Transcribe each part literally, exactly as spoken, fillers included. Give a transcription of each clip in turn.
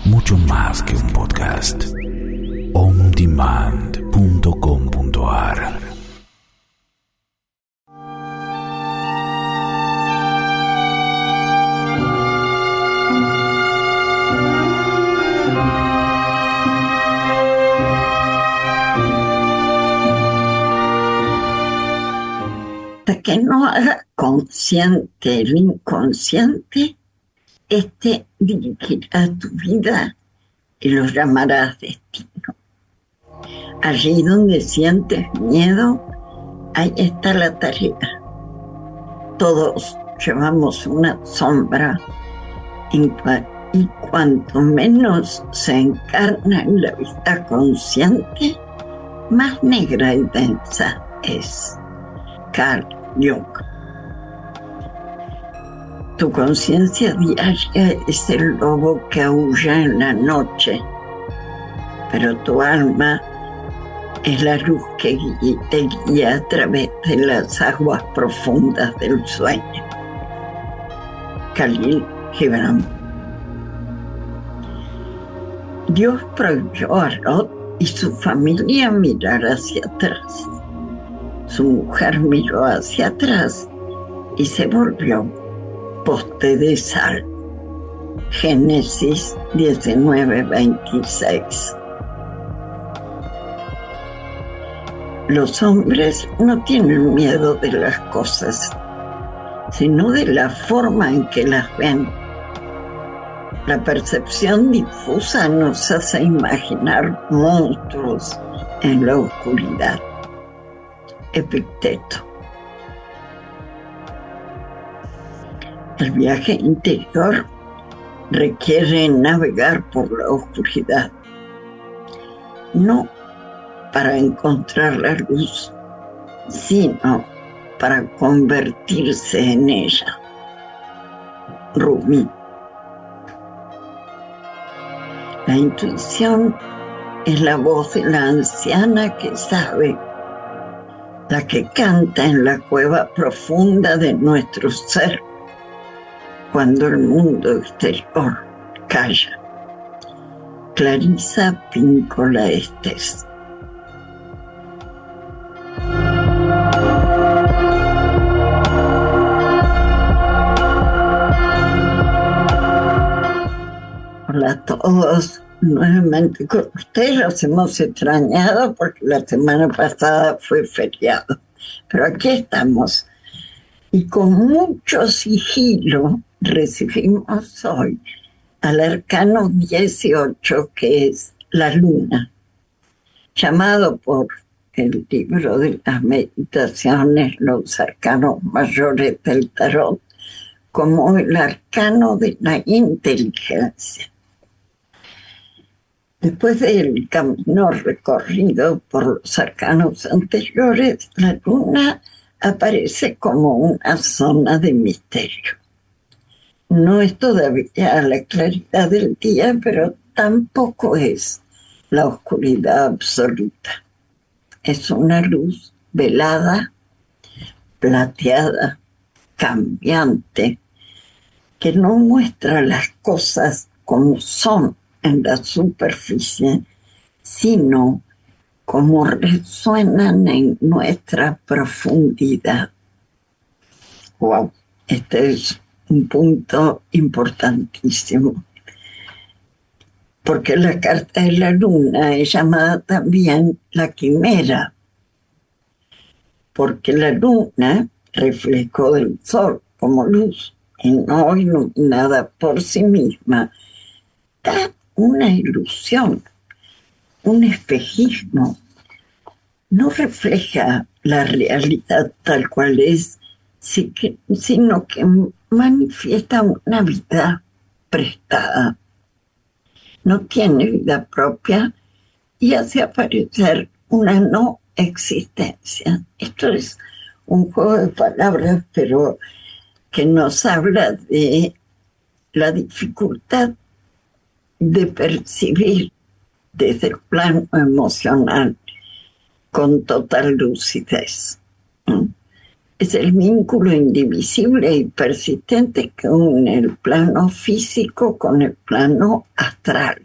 mucho más que un podcast. on demand punto com punto a r Hasta que no haga consciente el inconsciente, este dirigirá tu vida y lo llamarás destino. Allí donde sientes miedo, ahí está la tarea. Todos llevamos una sombra y cuanto menos se encarna en la vista consciente, más negra y densa es. Carl Jung. Tu conciencia diaria es el lobo que aúlla en la noche, pero tu alma es la luz que te guía a través de las aguas profundas del sueño. Khalil Gibran. Dios prohibió a Lot y su familia mirar hacia atrás. Su mujer miró hacia atrás y se volvió poste de sal. Génesis diecinueve veintiséis. Los hombres no tienen miedo de las cosas, sino de la forma en que las ven. La percepción difusa nos hace imaginar monstruos en la oscuridad. Epicteto. El viaje interior requiere navegar por la oscuridad, no para encontrar la luz, sino para convertirse en ella. Rumi. La intuición es la voz de la anciana que sabe, la que canta en la cueva profunda de nuestro ser, cuando el mundo exterior calla. Clarisa Pinkola Estés. Hola a todos. Nuevamente con ustedes los hemos extrañado porque la semana pasada fue feriado, pero aquí estamos y con mucho sigilo recibimos hoy al arcano dieciocho, que es la luna, llamado por el libro de las meditaciones, los arcanos mayores del tarot, como el arcano de la inteligencia. Después del camino recorrido por los arcanos anteriores, la luna aparece como una zona de misterio. No es todavía la claridad del día, pero tampoco es la oscuridad absoluta. Es una luz velada, plateada, cambiante, que no muestra las cosas como son en la superficie, sino como resuenan en nuestra profundidad. Wow, este es un punto importantísimo, porque la carta de la luna es llamada también la quimera, porque la luna, reflejo del sol como luz y no iluminada por sí misma, da una ilusión, un espejismo. No refleja la realidad tal cual es, sino que manifiesta una vida prestada. No tiene vida propia y hace aparecer una no existencia. Esto es un juego de palabras, pero que nos habla de la dificultad de percibir desde el plano emocional con total lucidez. es el vínculo indivisible y persistente que une el plano físico con el plano astral.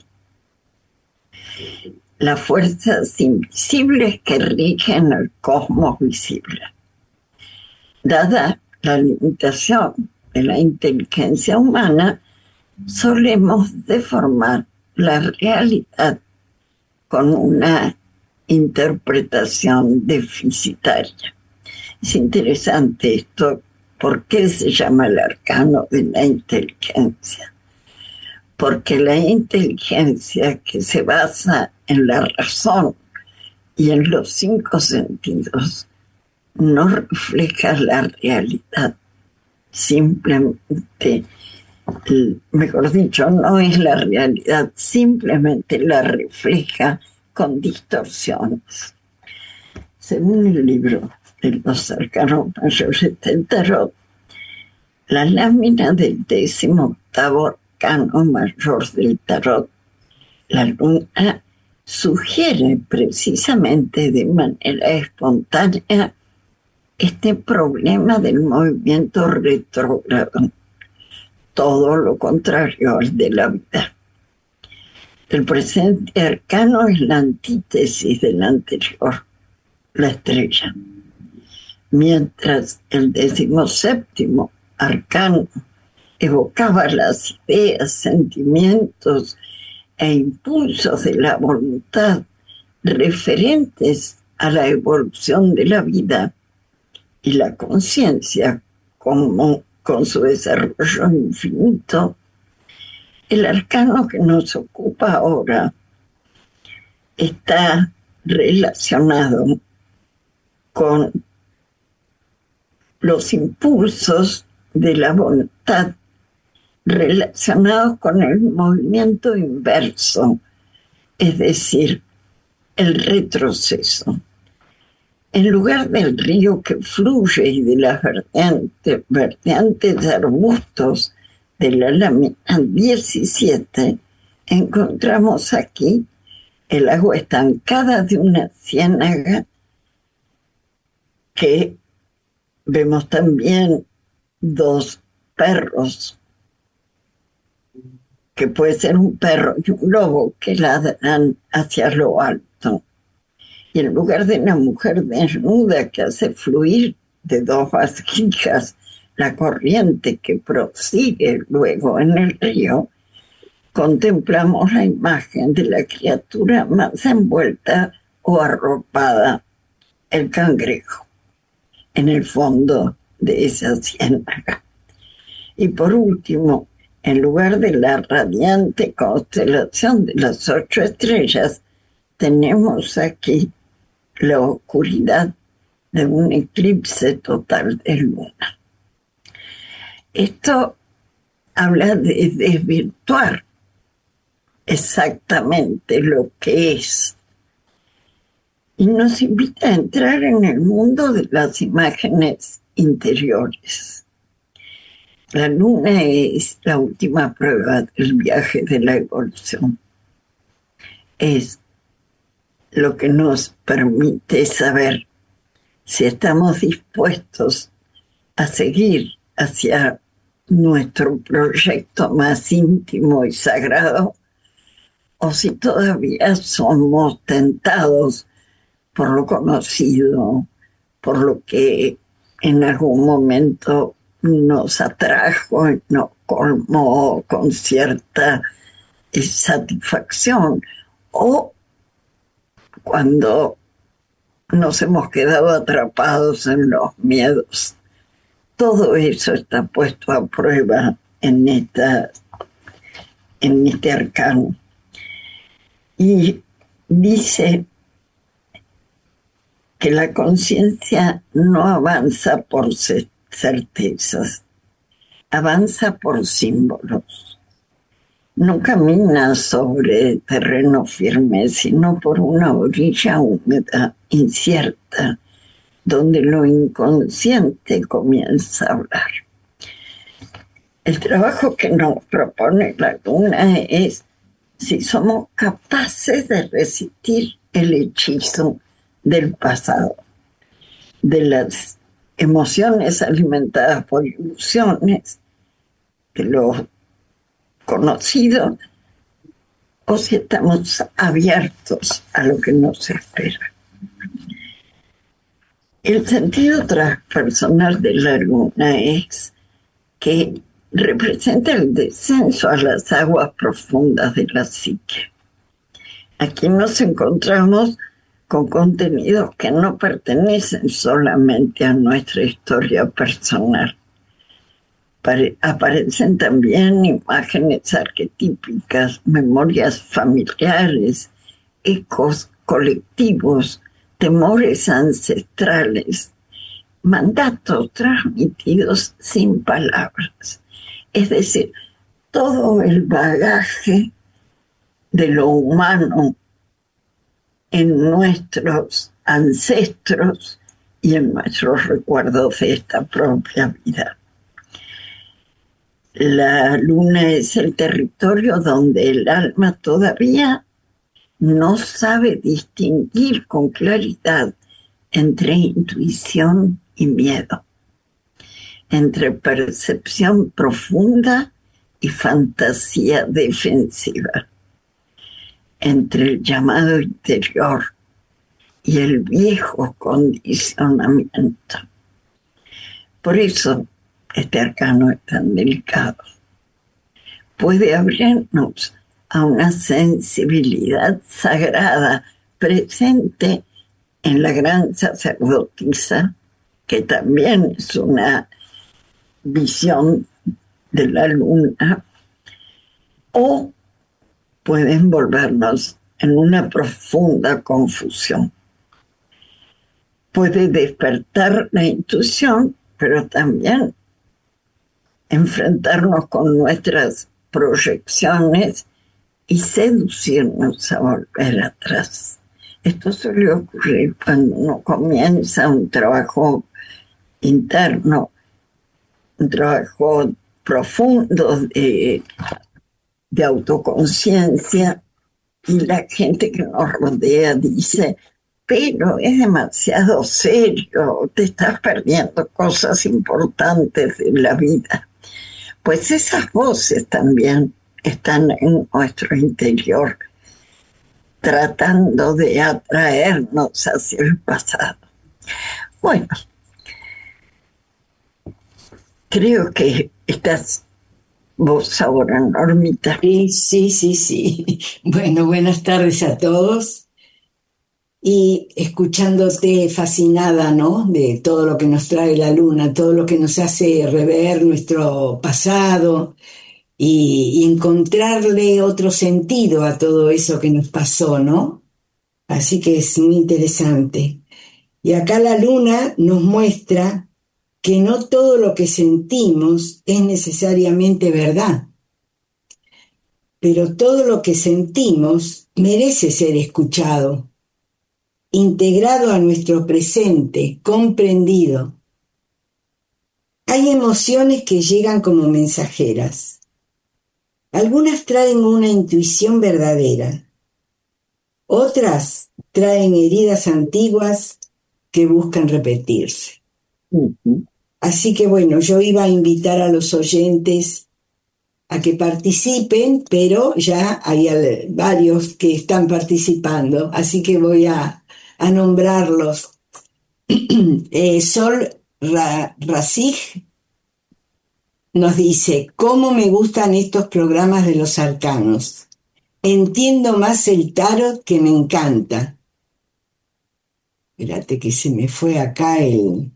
Las fuerzas invisibles que rigen el cosmos visible. Dada la limitación de la inteligencia humana, solemos deformar la realidad con una interpretación deficitaria. Es interesante esto. ¿Por qué se llama el arcano de la inteligencia? Porque la inteligencia, que se basa en la razón y en los cinco sentidos, no refleja la realidad. Simplemente, mejor dicho, no es la realidad, simplemente la refleja con distorsiones. Según el libro de los arcanos mayores del tarot, la lámina del décimo octavo arcano mayor del tarot, la luna, sugiere precisamente de manera espontánea este problema del movimiento retrógrado, todo lo contrario al de la vida. El presente arcano es la antítesis del anterior, la estrella, mientras el decimoséptimo arcano evocaba las ideas, sentimientos e impulsos de la voluntad referentes a la evolución de la vida y la conciencia como con su desarrollo infinito. El arcano que nos ocupa ahora está relacionado con los impulsos de la voluntad relacionados con el movimiento inverso, es decir, el retroceso. En lugar del río que fluye y de las vertientes, vertientes arbustos de la lámina diecisiete, encontramos aquí el agua estancada de una ciénaga, que vemos también dos perros, que puede ser un perro y un lobo, que ladran hacia lo alto. Y en lugar de una mujer desnuda que hace fluir de dos vasijas la corriente que prosigue luego en el río, contemplamos la imagen de la criatura más envuelta o arropada, el cangrejo, en el fondo de esa ciénaga. Y por último, en lugar de la radiante constelación de las ocho estrellas, tenemos aquí la oscuridad de un eclipse total de luna. Esto habla de desvirtuar exactamente lo que es y nos invita a entrar en el mundo de las imágenes interiores. La luna es la última prueba del viaje de la evolución. Es lo que nos permite saber si estamos dispuestos a seguir hacia nuestro proyecto más íntimo y sagrado, o si todavía somos tentados por lo conocido, por lo que en algún momento nos atrajo y nos colmó con cierta satisfacción, o cuando nos hemos quedado atrapados en los miedos. Todo eso está puesto a prueba en, esta, en este arcano. Y dice que la conciencia no avanza por certezas, avanza por símbolos. No camina sobre terreno firme, sino por una orilla húmeda, incierta, donde lo inconsciente comienza a hablar. El trabajo que nos propone la luna es si somos capaces de resistir el hechizo del pasado, de las emociones alimentadas por ilusiones de lo conocido, o si estamos abiertos a lo que nos espera. El sentido transpersonal de la luna es que representa el descenso a las aguas profundas de la psique. Aquí nos encontramos con contenidos que no pertenecen solamente a nuestra historia personal. Pare- aparecen también imágenes arquetípicas, memorias familiares, ecos colectivos, temores ancestrales, mandatos transmitidos sin palabras. Es decir, todo el bagaje de lo humano en nuestros ancestros y en nuestros recuerdos de esta propia vida. La luna es el territorio donde el alma todavía no sabe distinguir con claridad entre intuición y miedo, entre percepción profunda y fantasía defensiva, entre el llamado interior y el viejo condicionamiento. Por eso este arcano es tan delicado. Puede abrirnos a una sensibilidad sagrada presente en la gran sacerdotisa, que también es una visión de la luna, o puede envolvernos en una profunda confusión. Puede despertar la intuición, pero también enfrentarnos con nuestras proyecciones y seducirnos a volver atrás. Esto suele ocurrir cuando uno comienza un trabajo interno, un trabajo profundo de, de autoconciencia, y la gente que nos rodea dice: pero es demasiado serio, te estás perdiendo cosas importantes de la vida. Pues esas voces también están en nuestro interior, tratando de atraernos hacia el pasado. Bueno, creo que estás vos ahora, Normita. Sí, sí, sí, sí. Bueno, buenas tardes a todos. Y escuchándote fascinada, ¿no? De todo lo que nos trae la luna, todo lo que nos hace rever nuestro pasado y, y encontrarle otro sentido a todo eso que nos pasó, ¿no? Así que es muy interesante. Y acá la luna nos muestra que no todo lo que sentimos es necesariamente verdad, pero todo lo que sentimos merece ser escuchado, integrado a nuestro presente, comprendido. Hay emociones que llegan como mensajeras. Algunas traen una intuición verdadera. Otras traen heridas antiguas que buscan repetirse. Uh-huh. Así que bueno, yo iba a invitar a los oyentes a que participen, pero ya hay varios que están participando, así que voy a a nombrarlos. eh, Sol Ra- Rasig nos dice: ¿cómo me gustan estos programas de los arcanos? Entiendo más el tarot, que me encanta. Espérate que se me fue acá el...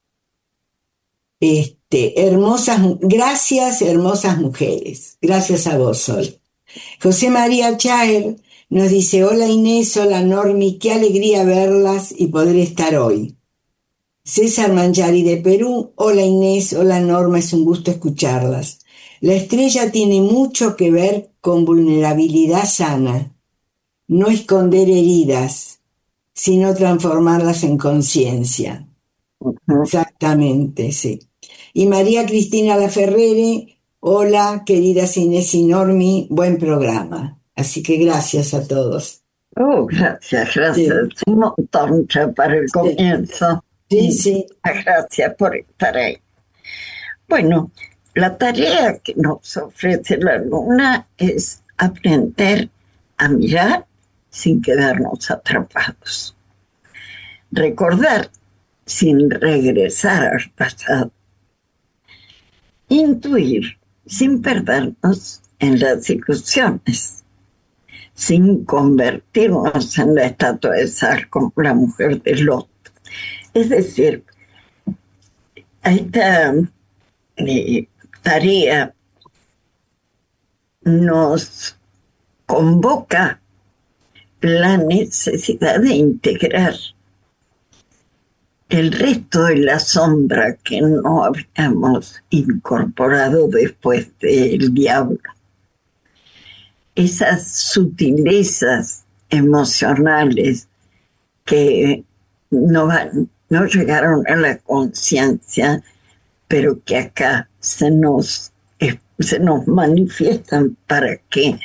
Este, hermosas, gracias, hermosas mujeres. Gracias a vos, Sol. José María Chaer nos dice: hola Inés, hola Normi, qué alegría verlas y poder estar hoy. César Mangiari de Perú: hola Inés, hola Norma, es un gusto escucharlas. La estrella tiene mucho que ver con vulnerabilidad sana, no esconder heridas, sino transformarlas en conciencia. Uh-huh. Exactamente, sí. Y María Cristina Laferrere: hola queridas Inés y Normi, buen programa. Así que gracias a todos. Oh, gracias, gracias. Sí. Un montón ya para el Sí. comienzo. Sí, sí. Gracias por estar ahí. Bueno, la tarea que nos ofrece la luna es aprender a mirar sin quedarnos atrapados. Recordar sin regresar al pasado. Intuir sin perdernos en las ilusiones. Sin convertirnos en la estatua de sal como la mujer de Lot. Es decir, esta eh, tarea nos convoca la necesidad de integrar el resto de la sombra que no habíamos incorporado después del diablo. Esas sutilezas emocionales que no, van, no llegaron a la conciencia, pero que acá se nos, se nos manifiestan para que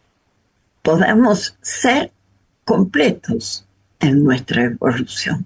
podamos ser completos en nuestra evolución.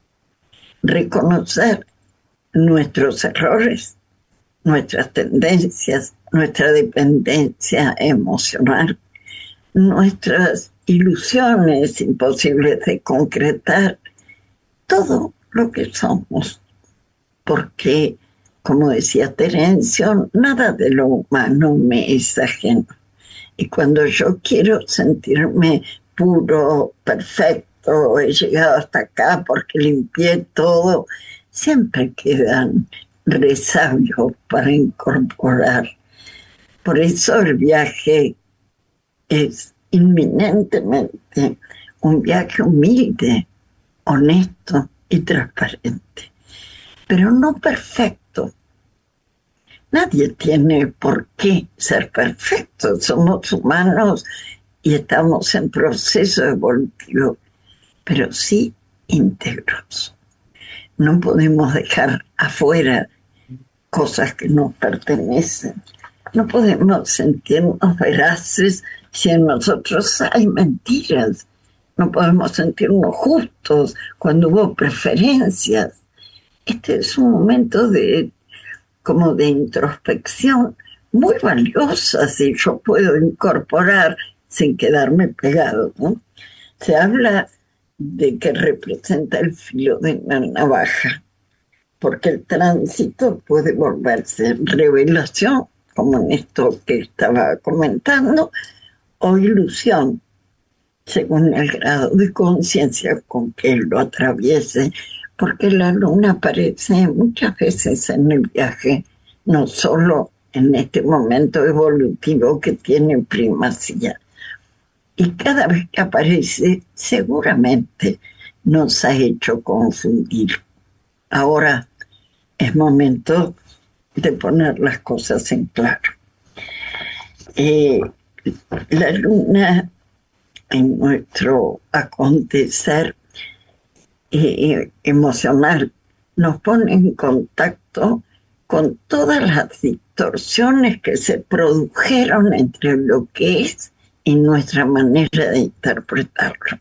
Reconocer nuestros errores, nuestras tendencias, nuestra dependencia emocional, nuestras ilusiones imposibles de concretar, todo lo que somos. Porque, como decía Terencio, nada de lo humano me es ajeno. Y cuando yo quiero sentirme puro, perfecto, he llegado hasta acá porque limpié todo, siempre quedan resabios para incorporar. Por eso el viaje es inminentemente un viaje humilde, honesto y transparente, pero no perfecto. Nadie tiene por qué ser perfecto. Somos humanos y estamos en proceso evolutivo, pero sí íntegros. No podemos dejar afuera cosas que nos pertenecen. No podemos sentirnos veraces si en nosotros hay mentiras. No podemos sentirnos justos cuando hubo preferencias. Este es un momento de, como de introspección muy valiosa, si yo puedo incorporar sin quedarme pegado, ¿no? Se habla de que representa el filo de una navaja, porque el tránsito puede volverse revelación, como en esto que estaba comentando, o ilusión, según el grado de conciencia con que lo atraviese, porque la luna aparece muchas veces en el viaje, no solo en este momento evolutivo que tiene primacía. Y cada vez que aparece, seguramente nos ha hecho confundir. Ahora es momento de poner las cosas en claro. Eh, la luna en nuestro acontecer eh, emocional nos pone en contacto con todas las distorsiones que se produjeron entre lo que es y nuestra manera de interpretarlo.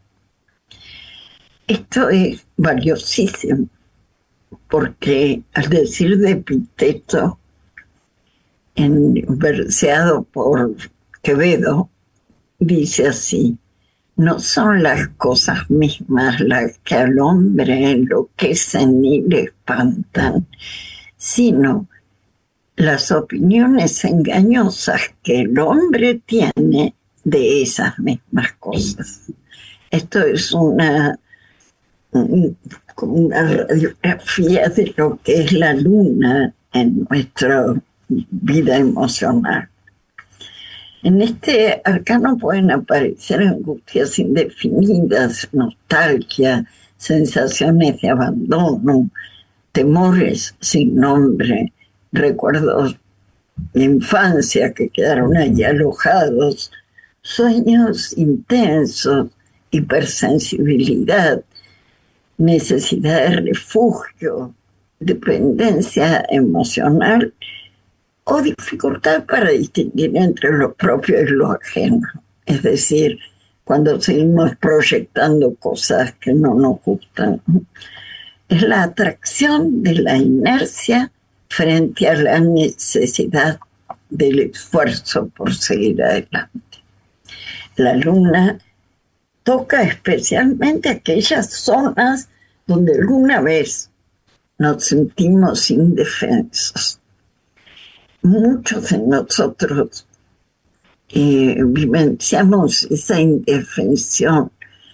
Esto es valiosísimo, porque al decir de Epicteto, en, verseado por Quevedo, dice así: no son las cosas mismas las que al hombre enloquecen y le espantan, sino las opiniones engañosas que el hombre tiene de esas mismas cosas. Esto es una, como una radiografía de lo que es la luna en nuestra vida emocional. En este arcano pueden aparecer angustias indefinidas, nostalgia, sensaciones de abandono, temores sin nombre, recuerdos de infancia que quedaron allí alojados, sueños intensos, hipersensibilidad, necesidad de refugio, dependencia emocional o dificultad para distinguir entre lo propio y lo ajeno. Es decir, cuando seguimos proyectando cosas que no nos gustan. es la atracción de la inercia frente a la necesidad del esfuerzo por seguir adelante. La luna toca especialmente aquellas zonas donde alguna vez nos sentimos indefensos. Muchos de nosotros eh, vivenciamos esa indefensión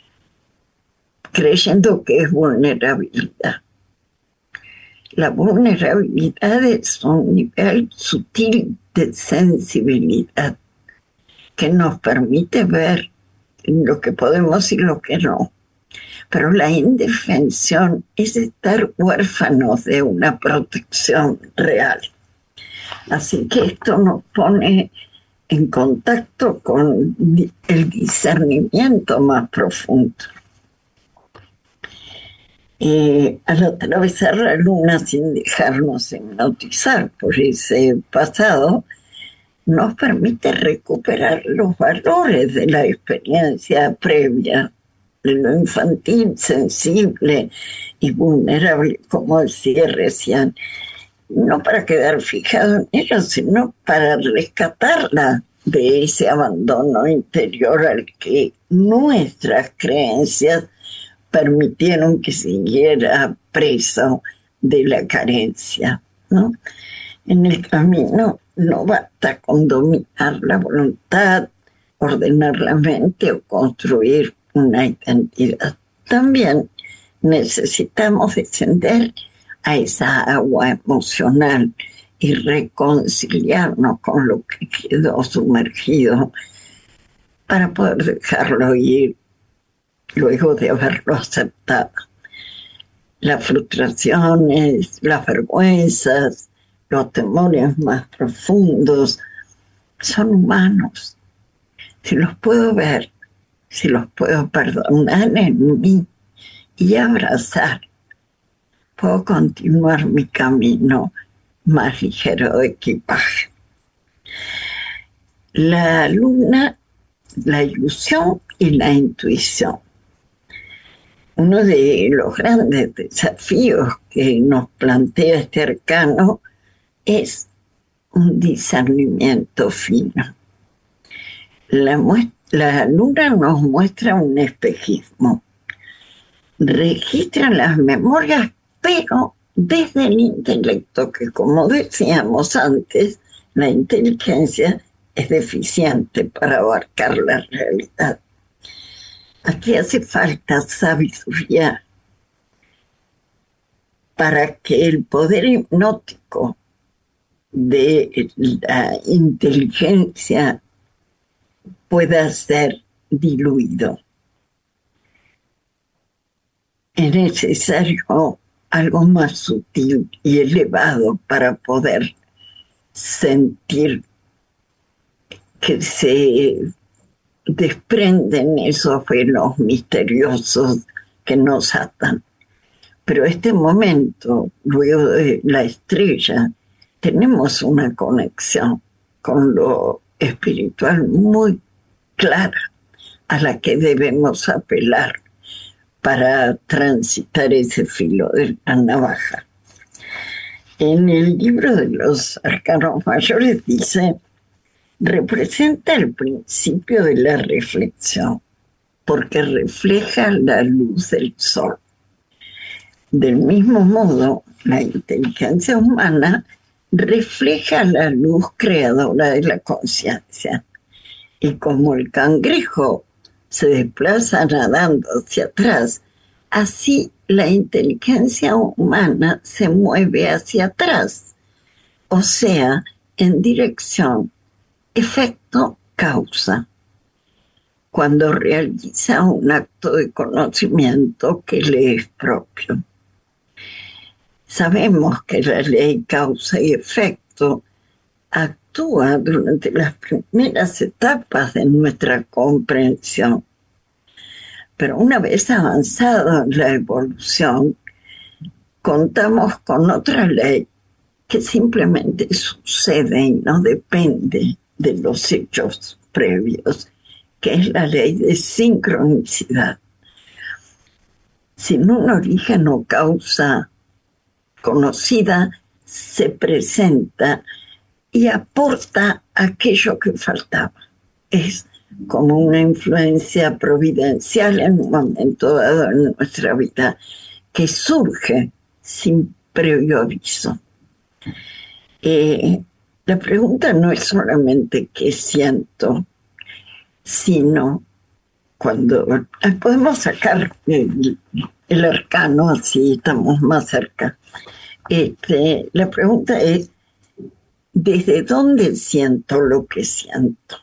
creyendo que es vulnerabilidad. La vulnerabilidad es un nivel sutil de sensibilidad que nos permite ver lo que podemos y lo que no. Pero la indefensión es estar huérfanos de una protección real. Así que esto nos pone en contacto con el discernimiento más profundo. Eh, al atravesar la luna sin dejarnos hipnotizar por ese pasado, nos permite recuperar los valores de la experiencia previa, de lo infantil, sensible y vulnerable, como decía recién, no para quedar fijado en ello, sino para rescatarla de ese abandono interior al que nuestras creencias permitieron que siguiera preso de la carencia, ¿no? En el camino no basta con dominar la voluntad, ordenar la mente o construir una identidad. También necesitamos descender a esa agua emocional y reconciliarnos con lo que quedó sumergido para poder dejarlo ir luego de haberlo aceptado. Las frustraciones, las vergüenzas, los temores más profundos son humanos. Si los puedo ver, si los puedo perdonar en mí y abrazar, puedo continuar mi camino más ligero de equipaje. La luna, la ilusión y la intuición. Uno de los grandes desafíos que nos plantea este arcano es un discernimiento fino. La, la luna nos muestra un espejismo, registra las memorias, pero desde el intelecto, que como decíamos antes, la inteligencia es deficiente para abarcar la realidad. Aquí hace falta sabiduría para que el poder hipnótico de la inteligencia pueda ser diluido. Es necesario algo más sutil y elevado para poder sentir que se desprenden esos velos misteriosos que nos atan. Pero este momento, luego de la estrella, tenemos una conexión con lo espiritual muy clara a la que debemos apelar para transitar ese filo de la navaja. En el libro de los arcanos mayores dice: representa el principio de la reflexión, porque refleja la luz del sol. Del mismo modo, la inteligencia humana refleja la luz creadora de la conciencia. Y como el cangrejo se desplaza nadando hacia atrás, así la inteligencia humana se mueve hacia atrás, o sea, en dirección efecto-causa, cuando realiza un acto de conocimiento que le es propio. Sabemos que la ley causa y efecto actúa durante las primeras etapas de nuestra comprensión, pero una vez avanzada la evolución, contamos con otra ley que simplemente sucede y no depende de los hechos previos, que es la ley de sincronicidad. sin un origen o causa conocida, se presenta y aporta aquello que faltaba. Es como una influencia providencial en un momento dado en nuestra vida que surge sin previo aviso. Eh, la pregunta no es solamente qué siento, sino cuando podemos sacar el, el arcano, así estamos más cerca. Este, la pregunta es, ¿desde dónde siento lo que siento?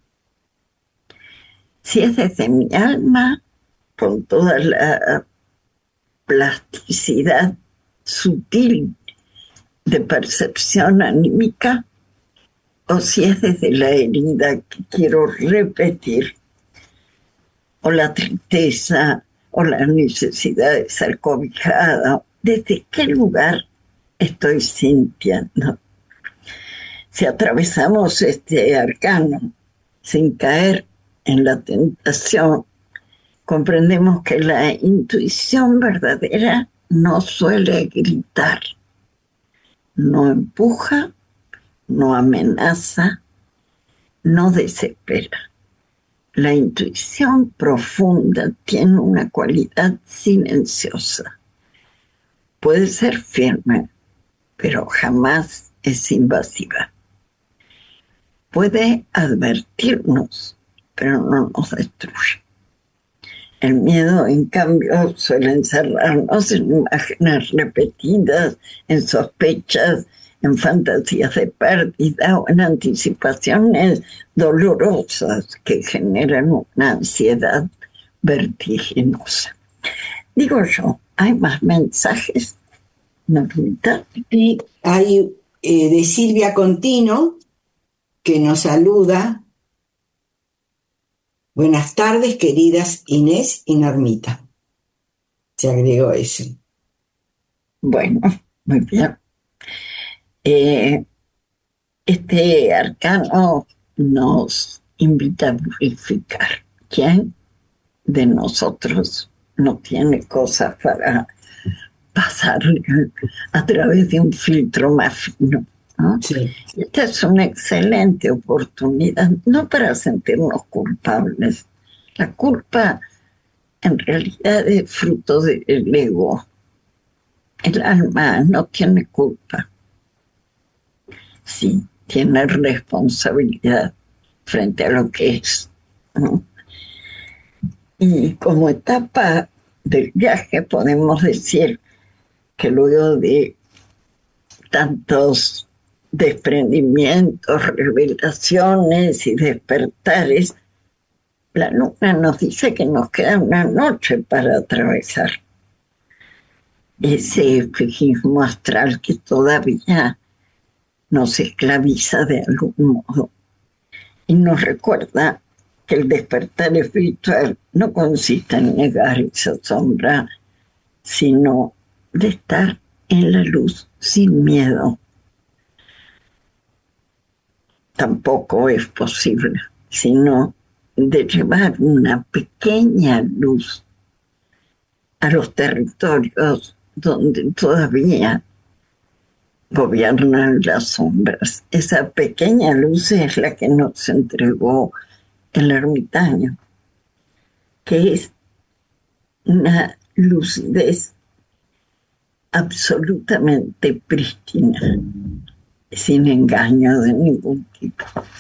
Si es desde mi alma, con toda la plasticidad sutil de percepción anímica, o si es desde la herida que quiero repetir, o la tristeza, o la necesidad de ser cobijada, desde qué lugar estoy sintiendo. Si atravesamos este arcano sin caer en la tentación, comprendemos que la intuición verdadera no suele gritar, no empuja, no amenaza, no desespera. La intuición profunda tiene una cualidad silenciosa. Puede ser firme, pero jamás es invasiva. Puede advertirnos, pero no nos destruye. El miedo, en cambio, suele encerrarnos en imágenes repetidas, en sospechas, en fantasías de pérdida o en anticipaciones dolorosas que generan una ansiedad vertiginosa. Digo yo, ¿hay más mensajes, Normita? Sí, hay eh, de Silvia Contino, que nos saluda. Buenas tardes, queridas Inés y Normita. Se agregó eso. Bueno, muy bien. Eh, este arcano nos invita a purificar. ¿Quién de nosotros no tiene cosas para pasar a través de un filtro más fino? ¿No? Sí. Esta es una excelente oportunidad, no para sentirnos culpables. La culpa en realidad es fruto del ego. El alma no tiene culpa. Sí, tiene responsabilidad frente a lo que es, ¿no? Y como etapa del viaje podemos decir que luego de tantos desprendimientos, revelaciones y despertares, la luna nos dice que nos queda una noche para atravesar ese espejismo astral que todavía nos esclaviza de algún modo y nos recuerda que el despertar espiritual no consiste en negar esa sombra, sino de estar en la luz sin miedo. Tampoco es posible, sino de llevar una pequeña luz a los territorios donde todavía gobiernan las sombras. Esa pequeña luz es la que nos entregó el ermitaño, que es una lucidez absolutamente prístina, sin engaño de ningún tipo.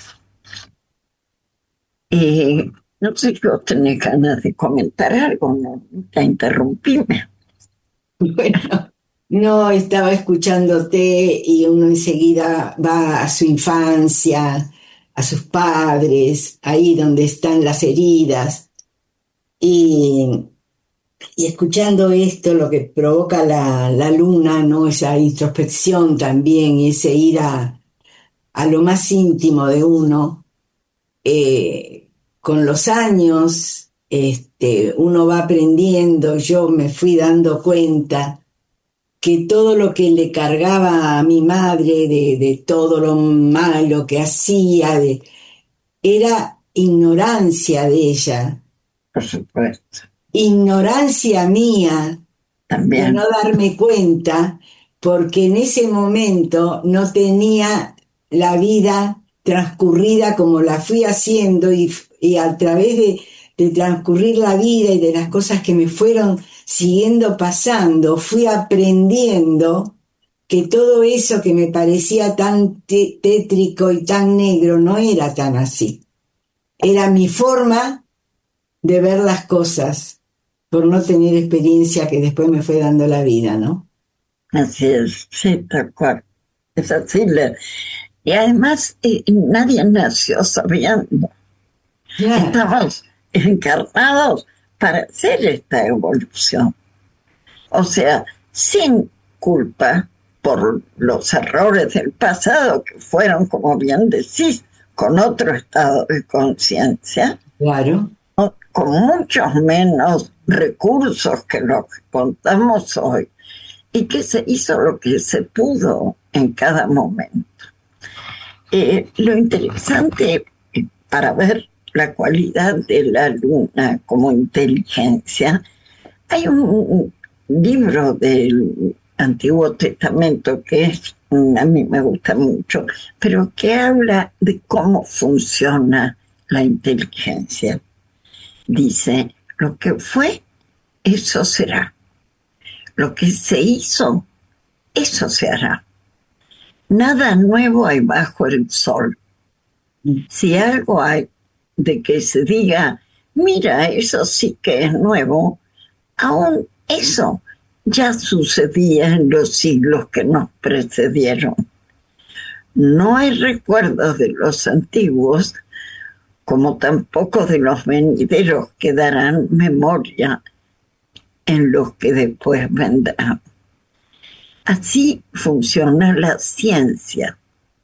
Eh, no sé si vos tenés ganas de comentar algo, no te interrumpíme. Bueno, no, estaba escuchándote y uno enseguida va a su infancia, a sus padres, ahí donde están las heridas. Y, y escuchando esto, lo que provoca la, la luna, ¿no? Esa introspección también, y ese ir a, a lo más íntimo de uno, eh, con los años, este, uno va aprendiendo, yo me fui dando cuenta que todo lo que le cargaba a mi madre de, de todo lo malo que hacía, de, era ignorancia de ella. Por supuesto. ignorancia mía También. de no darme cuenta, porque en ese momento no tenía la vida transcurrida como la fui haciendo y, y a través de, de transcurrir la vida y de las cosas que me fueron siguiendo pasando, fui aprendiendo que todo eso que me parecía tan tétrico y tan negro no era tan así. Era mi forma de ver las cosas por no tener experiencia que después me fue dando la vida, ¿no? Así es, sí, tal cual. Es así. Le... Y además eh, nadie nació sabiendo. Claro. Estamos encarnados para hacer esta evolución. O sea, sin culpa por los errores del pasado, que fueron, como bien decís, con otro estado de conciencia. Claro. Con muchos menos recursos que los que contamos hoy, y que se hizo lo que se pudo en cada momento. Eh, lo interesante para ver la cualidad de la luna como inteligencia, hay un libro del Antiguo Testamento que es, a mí me gusta mucho, pero que habla de cómo funciona la inteligencia. Dice, lo que fue, eso será. Lo que se hizo, eso se hará. Nada nuevo hay bajo el sol. Si algo hay de que se diga, mira, eso sí que es nuevo, aún eso ya sucedía en los siglos que nos precedieron. No hay recuerdos de los antiguos, como tampoco de los venideros que darán memoria en los que después vendrán. Así funciona la ciencia.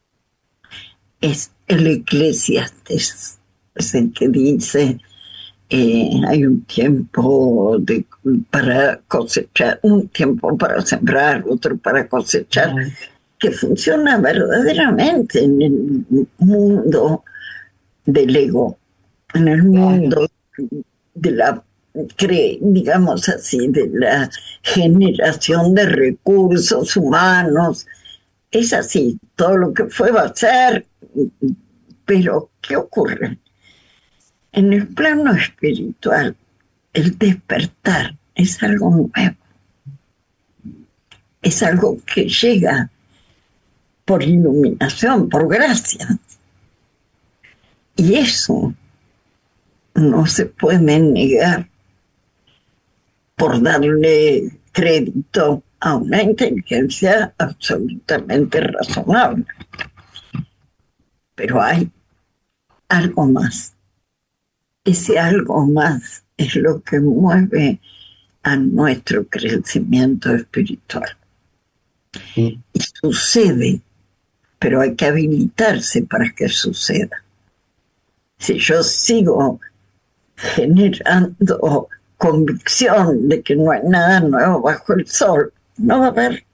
Es el Eclesiastés, es el que dice, eh, hay un tiempo de, para cosechar, un tiempo para sembrar, otro para cosechar, uh-huh. que funciona verdaderamente en el mundo del ego, en el mundo de la, digamos así, de la generación de recursos humanos. Es así, todo lo que fue va a ser, pero ¿qué ocurre? En el plano espiritual, el despertar es algo nuevo, es algo que llega por iluminación, por gracia. Y eso no se puede negar por darle crédito a una inteligencia absolutamente razonable. Pero hay algo más. Ese algo más es lo que mueve a nuestro crecimiento espiritual. Sí. Y sucede, pero hay que habilitarse para que suceda. Si yo sigo generando convicción de que no hay nada nuevo bajo el sol, no va a haber.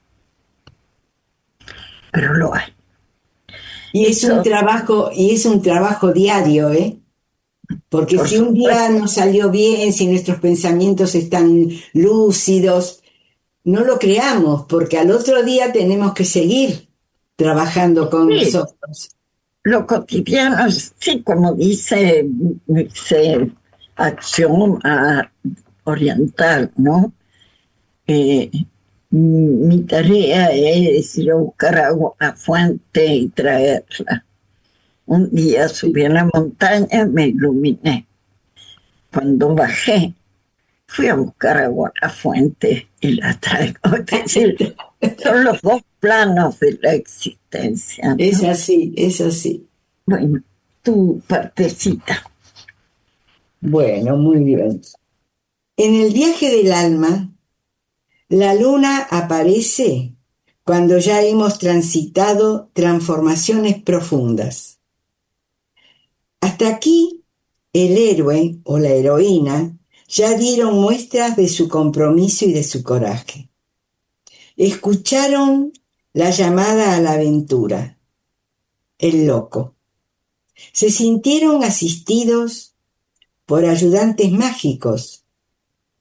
Pero lo hay. Y es Eso, un trabajo, y es un trabajo diario, ¿eh? Porque si un día no salió bien, si nuestros pensamientos están lúcidos, no lo creamos, porque al otro día tenemos que seguir trabajando con sí. nosotros. Lo cotidiano, sí, como dice, dice Axioma oriental, ¿no? Eh, mi tarea es ir a buscar agua a la fuente y traerla. Un día subí a la montaña, me iluminé. Cuando bajé, fui a buscar agua a la fuente y la traigo. Es decir, son los dos planos de la existencia, ¿no? Es así, es así. Bueno, tu partecita. Bueno, muy bien. En el viaje del alma, la luna aparece cuando ya hemos transitado transformaciones profundas. Hasta aquí, el héroe o la heroína ya dieron muestras de su compromiso y de su coraje. Escucharon la llamada a la aventura, el loco. Se sintieron asistidos por ayudantes mágicos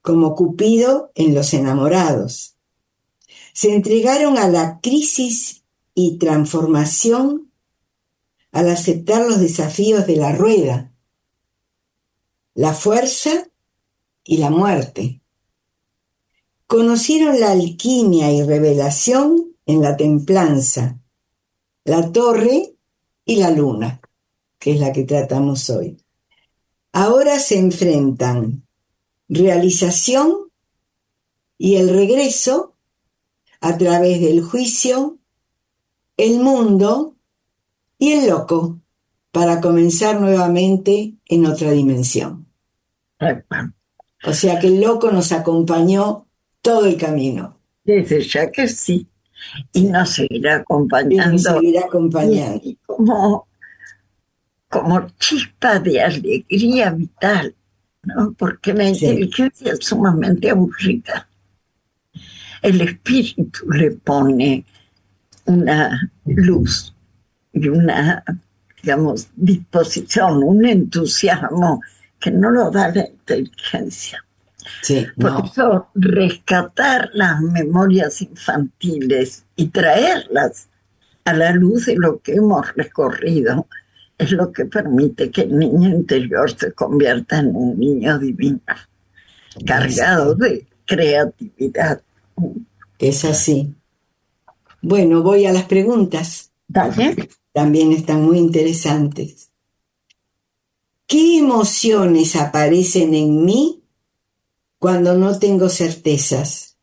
como Cupido en Los Enamorados. Se entregaron a la crisis y transformación al aceptar los desafíos de la rueda, la fuerza y la muerte. Conocieron la alquimia y revelación en la templanza, la torre y la luna, que es la que tratamos hoy. Ahora se enfrentan realización y el regreso a través del juicio, el mundo y el loco, para comenzar nuevamente en otra dimensión. O sea que el loco nos acompañó todo el camino. Desde ya que sí. Y nos seguirá acompañando. Y nos seguirá acompañando. Y como, como chispa de alegría vital, ¿no? Porque la Sí. inteligencia es sumamente aburrida. El espíritu le pone una luz y una, digamos, disposición, un entusiasmo que no lo da la inteligencia. Sí, Por no. eso, rescatar las memorias infantiles y traerlas a la luz de lo que hemos recorrido es lo que permite que el niño interior se convierta en un niño divino, cargado de creatividad. Es así. Bueno, voy a las preguntas. ¿Dale? También están muy interesantes. ¿Qué emociones aparecen en mí cuando no tengo certezas?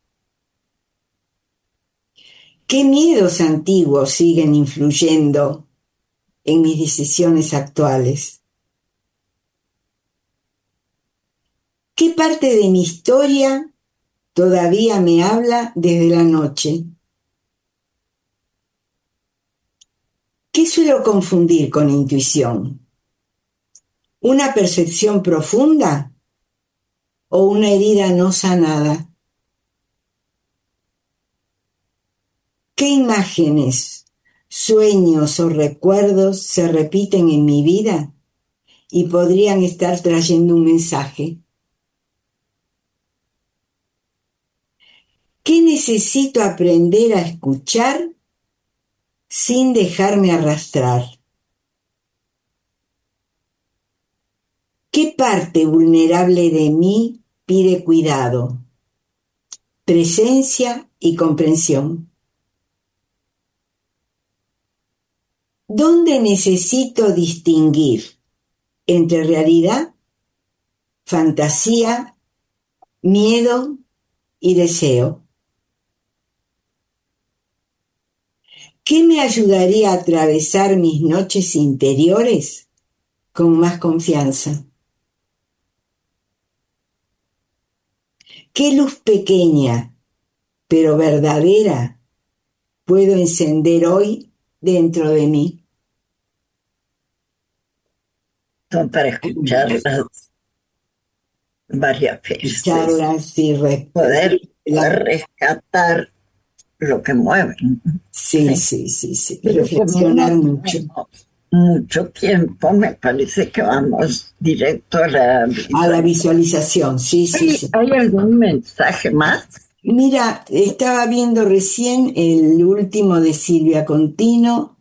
¿Qué miedos antiguos siguen influyendo en mis decisiones actuales? ¿Qué parte de mi historia todavía me habla desde la noche? ¿Qué suelo confundir con intuición? ¿Una percepción profunda o una herida no sanada? ¿Qué imágenes, sueños o recuerdos se repiten en mi vida y podrían estar trayendo un mensaje? ¿Qué necesito aprender a escuchar sin dejarme arrastrar? ¿Qué parte vulnerable de mí pide cuidado, presencia y comprensión? ¿Dónde necesito distinguir entre realidad, fantasía, miedo y deseo? ¿Qué me ayudaría a atravesar mis noches interiores con más confianza? ¿Qué luz pequeña, pero verdadera, puedo encender hoy dentro de mí? Son para escucharlas varias veces. Charlas y re- Poder, la- poder rescatar lo que mueven. Sí, sí, sí, sí. Pero como Reflexionar no mucho. tenemos mucho tiempo, me parece que vamos directo a la A la visualización, sí, sí, ¿Hay, sí. ¿Hay algún mensaje más? Mira, estaba viendo recién el último de Silvia Contino.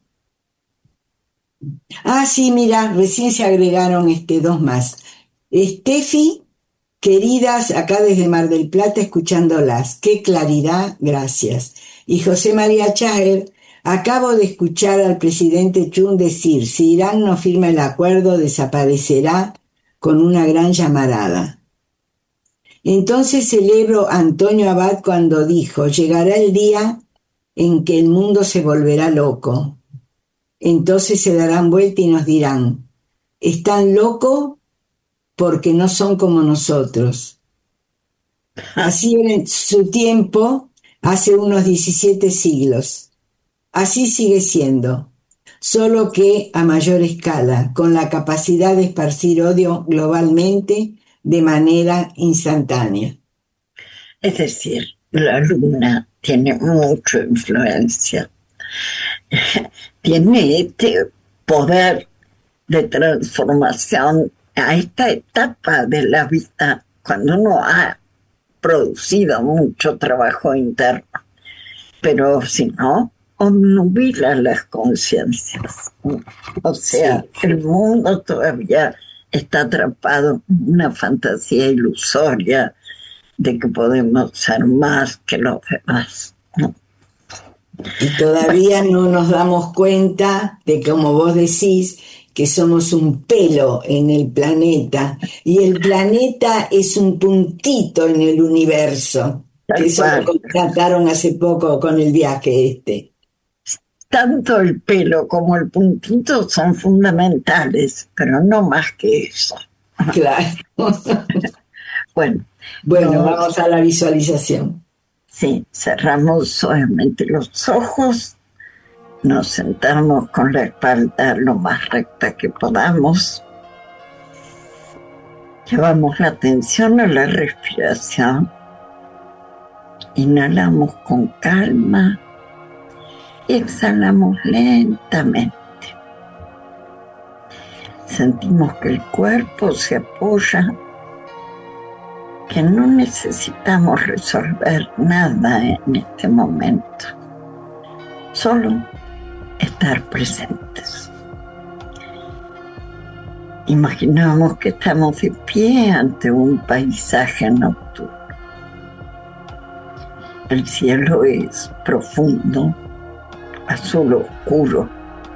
Ah, sí, mira, recién se agregaron este, dos más. Steffi, queridas, acá desde Mar del Plata escuchándolas. Qué claridad, gracias. Y José María Chager, acabo de escuchar al presidente Chun decir, si Irán no firma el acuerdo, desaparecerá con una gran llamarada. Entonces celebro a Antonio Abad cuando dijo, llegará el día en que el mundo se volverá loco. Entonces se darán vuelta y nos dirán, están locos porque no son como nosotros. Así era en su tiempo, hace unos diecisiete siglos. Así sigue siendo, solo que a mayor escala, con la capacidad de esparcir odio globalmente de manera instantánea. Es decir, la luna tiene mucha influencia. Tiene este poder de transformación a esta etapa de la vida, cuando uno ha producido mucho trabajo interno, pero si no, obnubila las conciencias. O sea, sí. El mundo todavía está atrapado en una fantasía ilusoria de que podemos ser más que los demás, ¿no? Y todavía no nos damos cuenta de, como vos decís, que somos un pelo en el planeta, y el planeta es un puntito en el universo. Que eso lo constataron hace poco con el viaje este. Tanto el pelo como el puntito son fundamentales, pero no más que eso. Claro. Bueno, bueno, no, vamos a la visualización. Sí, cerramos suavemente los ojos, nos sentamos con la espalda lo más recta que podamos, llevamos la atención a la respiración, inhalamos con calma y exhalamos lentamente. Sentimos que el cuerpo se apoya, que no necesitamos resolver nada en este momento, solo estar presentes. Imaginamos que estamos de pie ante un paisaje nocturno. El cielo es profundo, azul oscuro,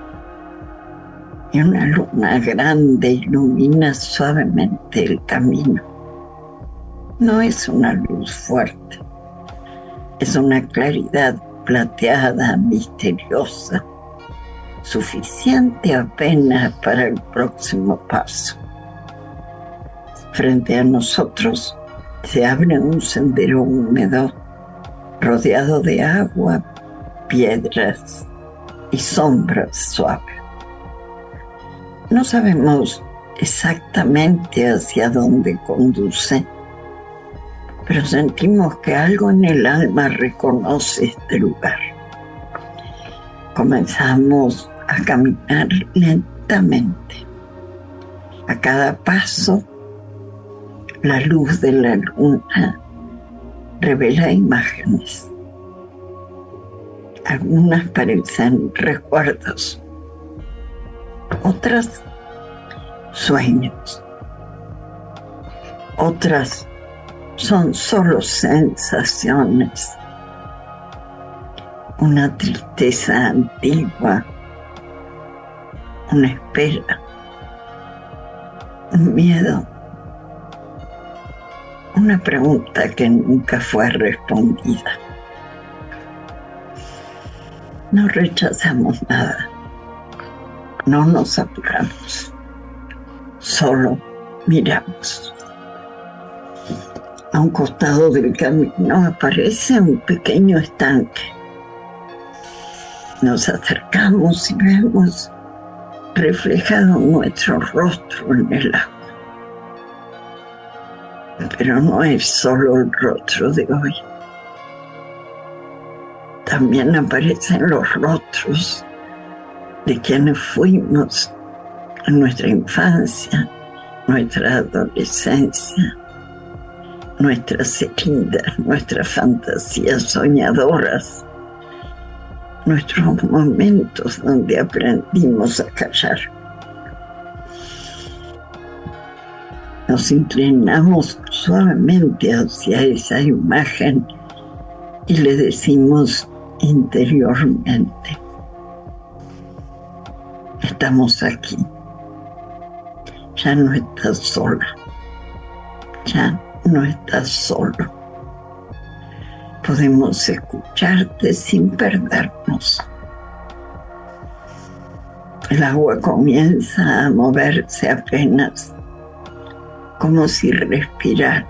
y una luna grande ilumina suavemente el camino. No es una luz fuerte, es una claridad plateada, misteriosa, suficiente apenas para el próximo paso. Frente a nosotros se abre un sendero húmedo, rodeado de agua, piedras y sombras suaves. No sabemos exactamente hacia dónde conduce, pero sentimos que algo en el alma reconoce este lugar. Comenzamos a caminar lentamente. A cada paso, la luz de la luna revela imágenes. Algunas parecen recuerdos, otras sueños, otras son solo sensaciones. Una tristeza antigua, una espera, un miedo, una pregunta que nunca fue respondida. No rechazamos nada, no nos apuramos, solo miramos. A un costado del camino aparece un pequeño estanque. Nos acercamos y vemos reflejado nuestro rostro en el agua. Pero no es solo el rostro de hoy. También aparecen los rostros de quienes fuimos en nuestra infancia, nuestra adolescencia, nuestras heridas, nuestras fantasías soñadoras, nuestros momentos donde aprendimos a callar. Nos inclinamos suavemente hacia esa imagen y le decimos interiormente: estamos aquí. Ya no estás sola. Ya no estás solo. Podemos escucharte sin perdernos. El agua comienza a moverse apenas, como si respirara.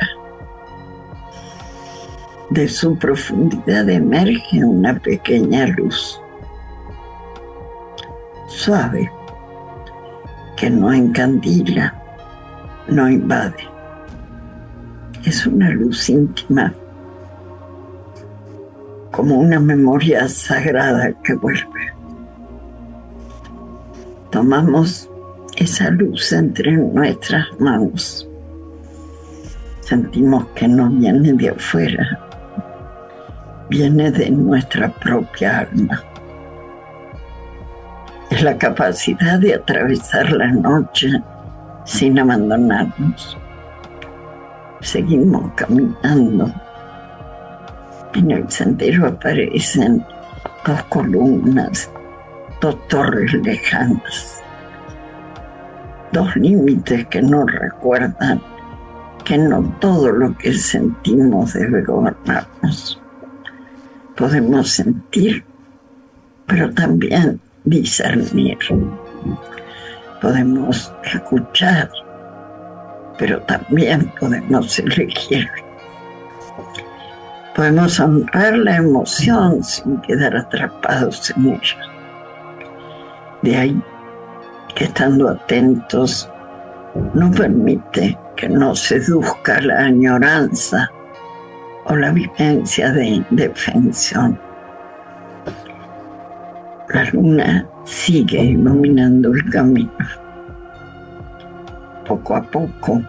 De su profundidad emerge una pequeña luz, suave, que no encandila, no invade. Es una luz íntima, como una memoria sagrada que vuelve. Tomamos esa luz entre nuestras manos sentimos que no viene de afuera, viene de nuestra propia alma. Es la capacidad de atravesar la noche sin abandonarnos. Seguimos caminando. En el sendero aparecen dos columnas, dos torres lejanas, dos límites que nos recuerdan que no todo lo que sentimos debe gobernarnos. Podemos sentir, pero también discernir. Podemos escuchar, pero también podemos elegir. Podemos honrar la emoción sin quedar atrapados en ella. De ahí que estando atentos no permite que nos seduzca la añoranza o la vivencia de indefensión. La luna sigue iluminando el camino. Poco a poco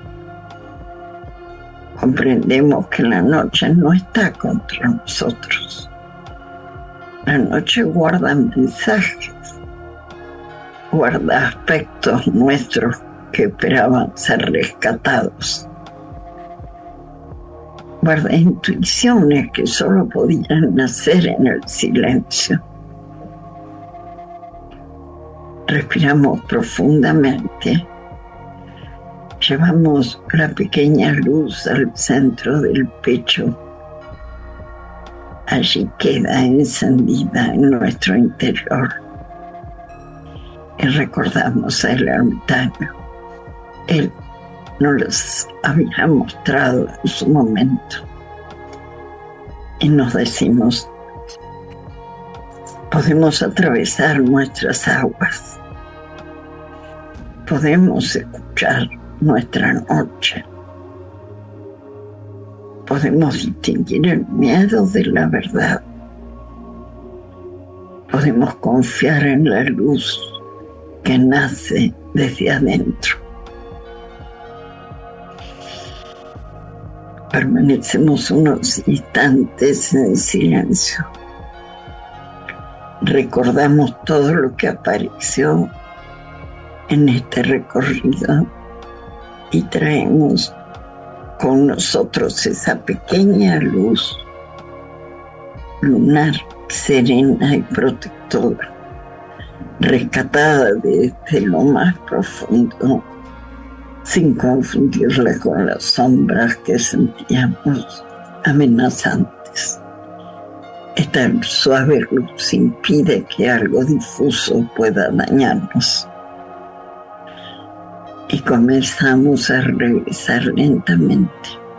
comprendemos que la noche no está contra nosotros. La noche guarda mensajes, guarda aspectos nuestros que esperaban ser rescatados. Guarda intuiciones que solo podían nacer en el silencio. Respiramos profundamente. Llevamos la pequeña luz al centro del pecho. Allí queda encendida en nuestro interior. Y recordamos el ermitaño. Él nos los había mostrado en su momento. Y nos decimos, podemos atravesar nuestras aguas. Podemos escuchar nuestra noche. Podemos distinguir el miedo de la verdad. Podemos confiar en la luz que nace desde adentro. Permanecemos unos instantes en silencio. Recordamos todo lo que apareció en este recorrido y traemos con nosotros esa pequeña luz lunar, serena y protectora, rescatada desde lo más profundo, sin confundirla con las sombras que sentíamos amenazantes. Esta suave luz impide que algo difuso pueda dañarnos. Y comenzamos a regresar lentamente.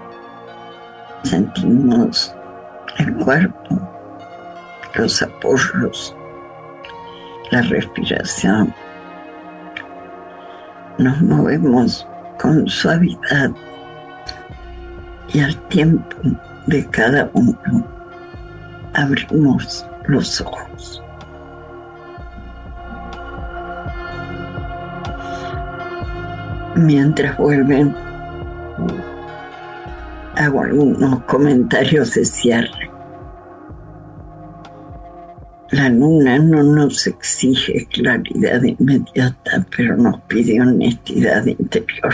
Sentimos el cuerpo, los apoyos, la respiración. Nos movemos con suavidad y al tiempo de cada uno abrimos los ojos. Mientras vuelven, hago algunos comentarios de cierre. La luna no nos exige claridad inmediata, pero nos pide honestidad interior.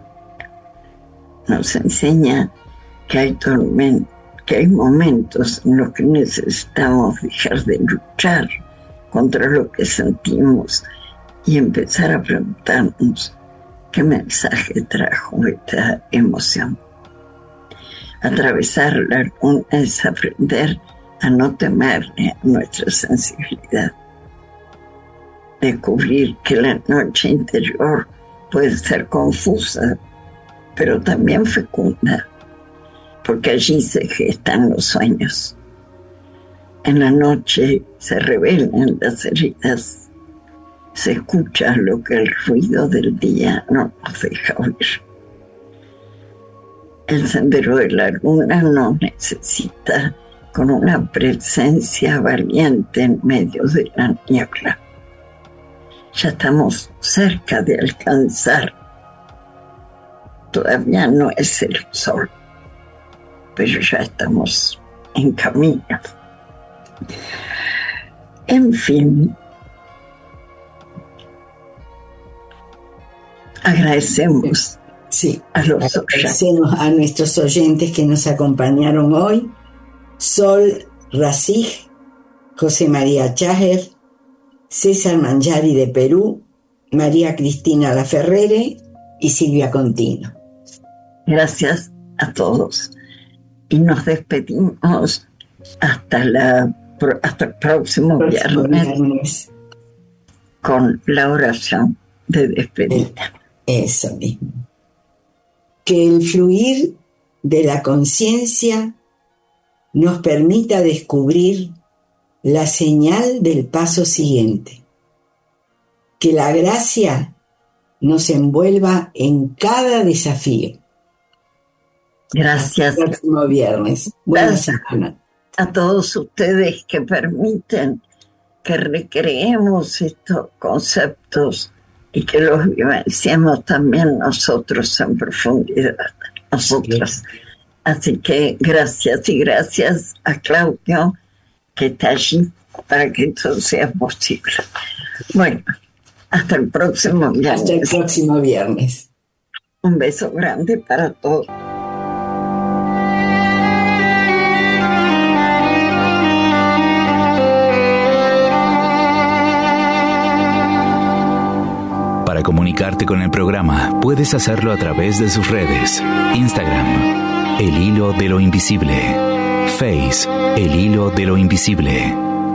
Nos enseña que hay tormentas, que hay momentos en los que necesitamos dejar de luchar contra lo que sentimos y empezar a preguntarnos qué mensaje trajo esta emoción. Atravesar la luna es aprender a no temerle a nuestra sensibilidad. Descubrir que la noche interior puede ser confusa, pero también fecunda, porque allí se gestan los sueños. En la noche se revelan las heridas. Se escucha lo que el ruido del día no nos deja oír. El sendero de la luna nos necesita con una presencia valiente en medio de la niebla. Ya estamos cerca de alcanzar todavía no es el sol, pero ya estamos en camino. En fin, agradecemos sí, a los agradecemos oyentes. A nuestros oyentes que nos acompañaron hoy: Sol Racig, José María Chájer, César Mangiari de Perú, María Cristina Laferrere y Silvia Contino. Gracias a todos y nos despedimos hasta, la, hasta el próximo, próximo viernes, viernes con la oración de despedida. Eso mismo. Que el fluir de la conciencia nos permita descubrir la señal del paso siguiente. Que la gracia nos envuelva en cada desafío. Gracias. Hasta el próximo viernes. Buena semana. A todos ustedes que permiten que recreemos estos conceptos y que los vivenciemos también nosotros en profundidad. Nosotros. Sí. Así que gracias y gracias a Claudio, que está allí para que esto sea posible. Bueno, hasta el próximo viernes. Hasta el próximo viernes. Un beso grande para todos. Para comunicarte con el programa, puedes hacerlo a través de sus redes. Instagram, El Hilo de lo Invisible. Face, El Hilo de lo Invisible.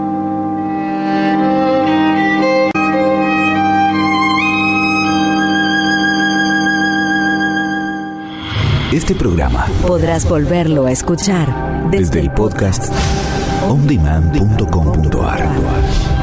Este programa podrás volverlo a escuchar desde, desde el podcast on demand punto com punto a r.